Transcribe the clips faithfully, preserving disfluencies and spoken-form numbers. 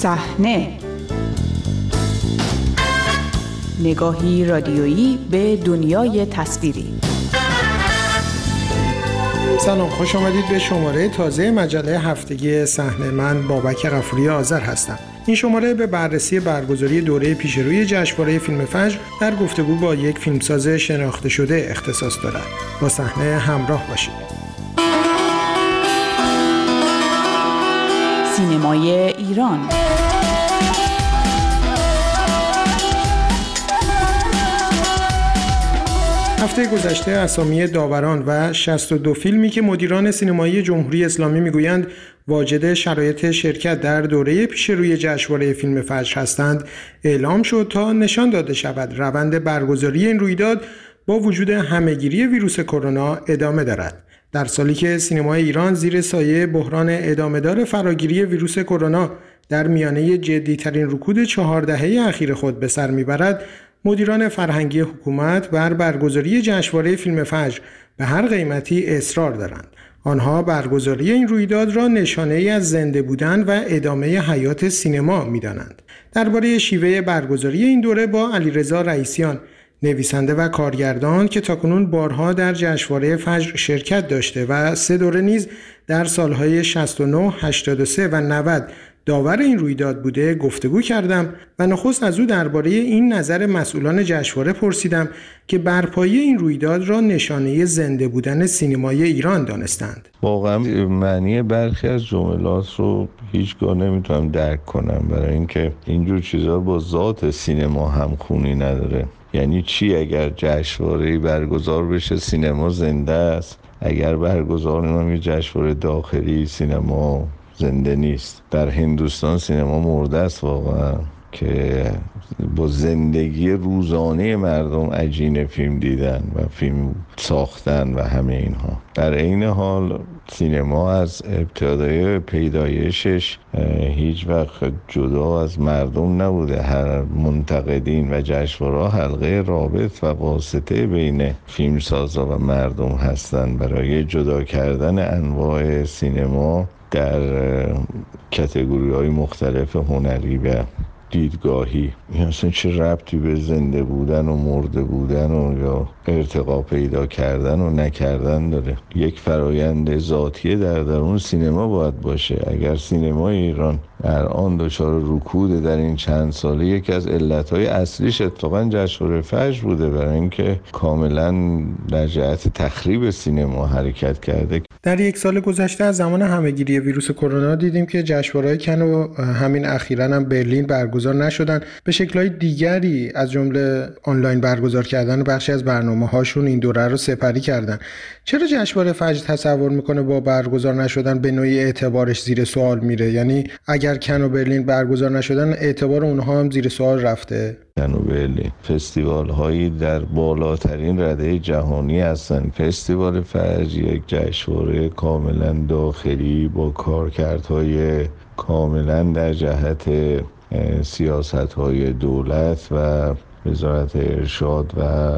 صحنه، نگاهی رادیویی به دنیای تصویری. سلام، خوش آمدید به شماره تازه مجله هفتگی صحنه. من بابک غفوری آذر هستم. این شماره به بررسی برگزاری دوره پیشروی جشنواره فیلم فجر در گفتگو با یک فیلمساز شناخته شده اختصاص دارد. با صحنه همراه باشید. سینمای ایران. هفته گذشته اسامی داوران و شصت و دو فیلمی که مدیران سینمایی جمهوری اسلامی میگویند واجد شرایط شرکت در دوره پیشروی جشنواره فیلم فجر هستند اعلام شد تا نشان داده شود روند برگزاری این رویداد با وجود همهگیری ویروس کرونا ادامه دارد. در سالی که سینمای ایران زیر سایه بحران ادامه‌دار فراگیری ویروس کرونا در میانه جدی‌ترین رکود چهار دهه اخیر خود به سر میبرد، مدیران فرهنگی حکومت بر برگزاری جشنواره فیلم فجر به هر قیمتی اصرار دارند. آنها برگزاری این رویداد را نشانه‌ای از زنده بودن و ادامه حیات سینما می‌دانند. درباره شیوه برگزاری این دوره با علیرضا رئیسیان، نویسنده و کارگردان که تاکنون بارها در جشنواره فجر شرکت داشته و سه دوره نیز در سالهای شصت و نه، هشتاد و سه و نود داور این رویداد بوده گفتگو کردم و نخست از او درباره این نظر مسئولان جشنواره پرسیدم که برپایی این رویداد را نشانه زنده بودن سینمای ایران دانستند. واقعا معنی برخی از جملات رو هیچگاه نمیتونم درک کنم، برای اینکه اینجور چیزها با ذات سینما همخونی نداره. یعنی چی اگر جشنواره‌ای برگزار بشه سینما زنده است، اگر برگزار نمیشه جشنواره داخلی سینما زنده نیست؟ در هندوستان سینما مرده است واقعا، که با زندگی روزانه مردم عجین فیلم دیدن و فیلم ساختن و همه اینها. در عین حال سینما از ابتدای پیدایشش هیچ وقت جدا از مردم نبوده. هر منتقدین و جشنواره حلقه رابط و واسطه بین فیلمسازا و مردم هستند برای جدا کردن انواع سینما در کاتگوری‌های مختلف هنری و دیدگاهی. این اصلا چه ربطی به زنده بودن و مرده بودن و یا ارتقا پیدا کردن و نکردن داره؟ یک فرایند ذاتی در درون سینما باید باشه. اگر سینمای ایران الان دچار رکود در این چند ساله، یکی از علتهای اصلیش اتفاقا جشنواره فجر بوده، برای اینکه کاملا در جهت تخریب سینما حرکت کرده. در یک سال گذشته از زمان همهگیری ویروس کرونا دیدیم که جشنواره‌های کن و همین اخیراً هم برلین برگزار نشدن. به شکل‌های دیگری از جمله آنلاین برگزار کردن بخشی از برنامه‌هاشون این دوره رو سپری کردن. چرا جشنواره فجر تصور میکنه با برگزار نشدن به نوعی اعتبارش زیر سوال میره؟ یعنی اگر کن و برلین برگزار نشدن اعتبار اونها هم زیر سوال رفته؟ کن و برلین فستیوال هایی در بالاترین رده جهانی هستن. فستیوال فجر یک جشنواره کاملا داخلی با کارکردهای کاملا در جهت سیاست های دولت و وزارت ارشاد و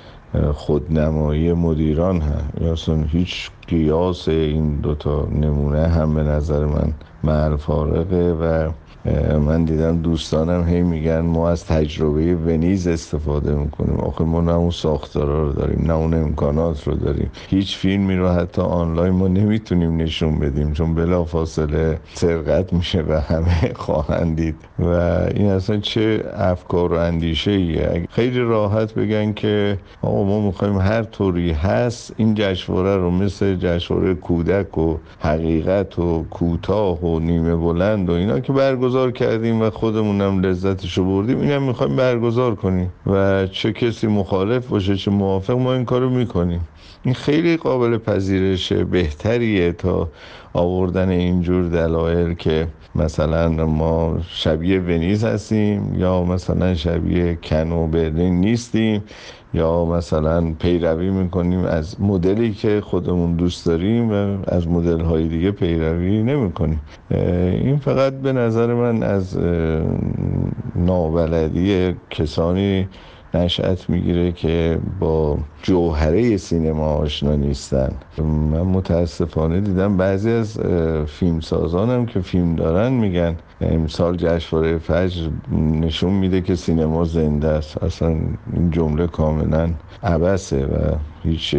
خودنمایی مدیران هم. اصلا هیچ قیاس این دوتا نمونه هم به نظر من محل فارقه و من دیدم دوستانم هی میگن ما از تجربه ونیز استفاده میکنیم. آخه ما نه اون ساختارا رو داریم نه اون امکانات رو داریم. هیچ فیلمی رو حتی آنلاین ما نمیتونیم نشون بدیم چون بلافاصله سرقت میشه و همه خواهند دید. و این اصلا چه افکار و اندیشه ایه. خیلی راحت بگن که آقا ما میخوایم هر طوری هست این جشنواره رو مثل جشنواره کودک و حقیقت و کوتاه و نیمه بلند و اینا که برگزار کردیم و خودمونم لذتشو بردیم، اینم میخوایم برگزار کنیم و چه کسی مخالف باشه چه موافق ما این کارو میکنیم. این خیلی قابل پذیرشه، بهتریه تا آوردن اینجور دلایل که مثلا ما شبیه ونیز هستیم یا مثلا شبیه کن و برلین نیستیم یا مثلا پیروی میکنیم از مدلی که خودمون دوست داریم و از مدل های دیگه پیروی نمیکنیم. این فقط به نظر من از نابلدی کسانی نشأت میگیره که با جوهره سینما آشنا نیستن. من متاسفانه دیدم بعضی از فیلمسازانم که فیلم دارن میگن امسال جشنواره فجر نشون میده که سینما زنده است. اصلا این جمله کاملا عبثه و هیچ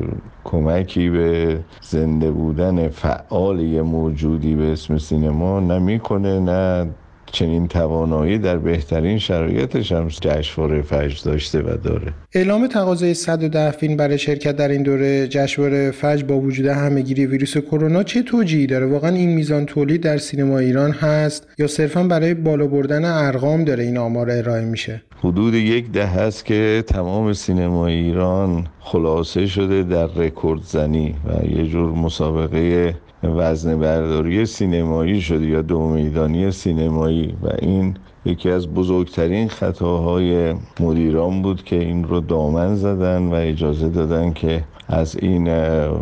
کمکی به زنده بودن فعال یه موجودی به اسم سینما نمیکنه، نه چنین توانایی در بهترین شرایطش هم جشنواره فجر داشته و داره. اعلام تقاضای صد و ده فیلم برای شرکت در این دوره جشنواره فجر با وجود همه‌گیری ویروس کرونا چه توجیهی داره؟ واقعا این میزان تولید در سینما ایران هست یا صرفا برای بالا بردن ارقام داره این آمار ارائه میشه؟ حدود یک دهه است که تمام سینما ایران خلاصه شده در رکورد زنی و یه جور مسابقه وزن برداری سینمایی شده یا دو میدانی سینمایی و این یکی از بزرگترین خطاهای مدیران بود که این رو دامن زدن و اجازه دادن که از این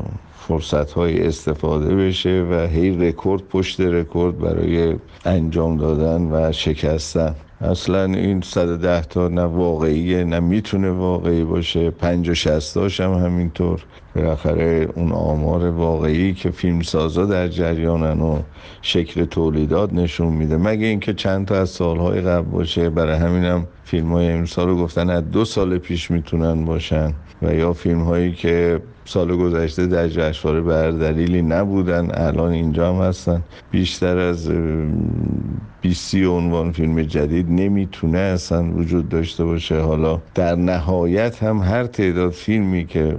فرصت‌های استفاده بشه و هی رکورد پشت رکورد برای انجام دادن و شکستن. اصلا این صد و ده تا نه واقعیه نه میتونه واقعی باشه، پنج و شصتاش هم همینطور. بالاخره اون آمار واقعی که فیلمسازا در جریانن و شکل تولیدات نشون میده، مگه اینکه چند تا از سالهای قبل باشه. برای همینم فیلم‌های امسال رو گفتن از دو سال پیش میتونن باشن و یا فیلم‌هایی که سال گذشته در جشنواره بر دلیلی نبودن الان اینجا هم هستن. بیشتر از بیست عنوان فیلم جدید نمیتونه اصلا وجود داشته باشه. حالا در نهایت هم هر تعداد فیلمی که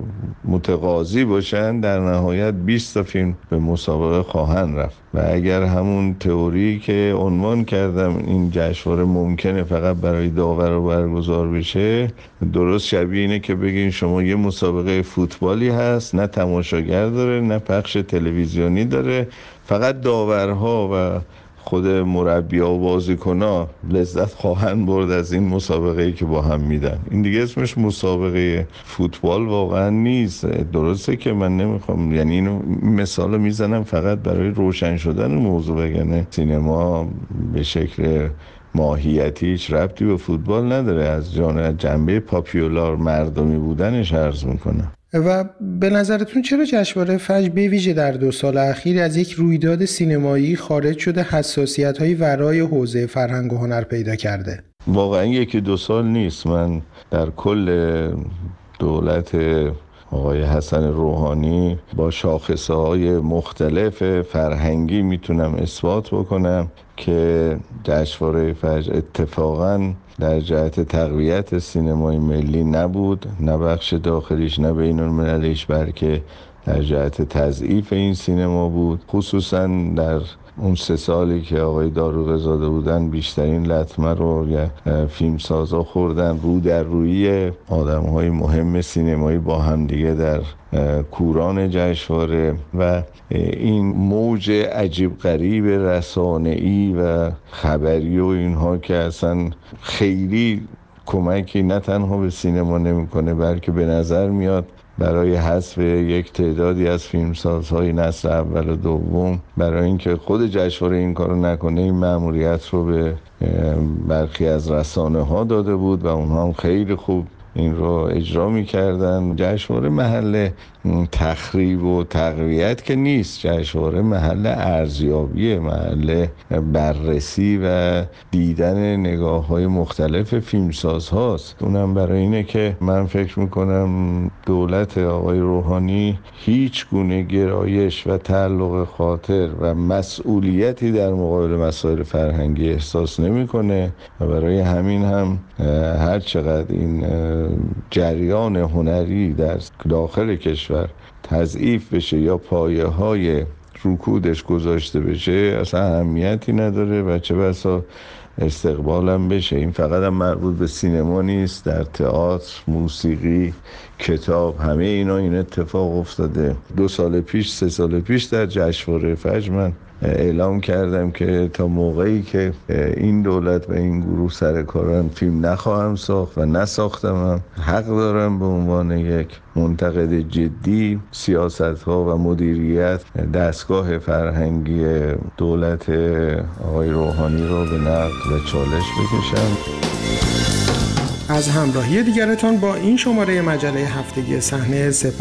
متقاضی باشن در نهایت بیست تا فیلم به مسابقه خواهند رفت و اگر همون تئوری که عنوان کردم این جشنواره ممکنه فقط برای داور برگزار بشه، درست شبیه اینه که بگین شما یه مسابقه فوتبالی هست، نه تماشاگر داره نه پخش تلویزیونی داره، فقط داورها و خود مربی‌ها و بازیکن‌ها لذت خواهند برد از این مسابقه‌ای که با هم میدن. این دیگه اسمش مسابقه فوتبال واقعا نیست. درسته که من نمیخوام، یعنی اینو مثال میزنم فقط برای روشن شدن موضوع، وگرنه سینما به شکل ماهیتی هیچ ربطی به فوتبال نداره. از جنبه پاپیولار مردمی بودنش عرض میکنم. و به نظرتون چرا جشنواره فجر به ویژه در دو سال اخیر از یک رویداد سینمایی خارج شده حساسیت‌های ورای حوزه فرهنگ و هنر پیدا کرده؟ واقعا یکی دو سال نیست. من در کل دولت آقای حسن روحانی با شاخصه‌های مختلف فرهنگی میتونم اثبات بکنم که جشنواره فجر اتفاقاً در جهت تقویت سینمای ملی نبود، نه بخش داخلیش نه بین المللیش، بلکه در جهت تضعیف این سینما بود. خصوصاً در اون سه سالی که آقای داروغزاده بودن بیشترین لطمه رو فیلمسازا خوردن، رو در روی آدم‌های مهم سینمایی با هم دیگه در کوران جشنواره و این موج عجیب غریب رسانه‌ای و خبری و اینها که اصلا خیلی کمکی نه تنها به سینما نمی‌کنه بلکه به نظر میاد برای حذف یک تعدادی از فیلمسازهای نسل اول و دوم، برای اینکه خود جشنواره این کارو نکنه، این مأموریت رو به برخی از رسانه‌ها داده بود و اونها هم خیلی خوب این رو اجرا می‌کردن. جشنواره محل تخریب و تقویت که نیست، جشنواره محل ارزیابی، محل بررسی و دیدن نگاه‌های مختلف فیلمساز هاست. اونم برای اینه که من فکر میکنم دولت آقای روحانی هیچ گونه گرایش و تعلق خاطر و مسئولیتی در مقابل مسائل فرهنگی احساس نمیکنه و برای همین هم هر چقدر این جریان هنری در داخل کشور تضعیف بشه یا پایه های رکودش گذاشته بشه اصلا اهمیتی نداره و چه بسا استقبالم بشه. این فقط هم مربوط به سینما نیست، در تئاتر، موسیقی، کتاب، همه اینا این اتفاق افتاده. دو سال پیش سه سال پیش در جشنواره فجر من اعلام کردم که تا موقعی که این دولت و این گروه سر کارن فیلم نخواهم ساخت و نساختم هم حق دارم به عنوان یک منتقد جدی سیاست ها و مدیریت دستگاه فرهنگی دولت آقای روحانی رو به نقد و چالش بکشم. از همراهی دیگرتان با این شماره مجله هفتگی صحنه سپاس.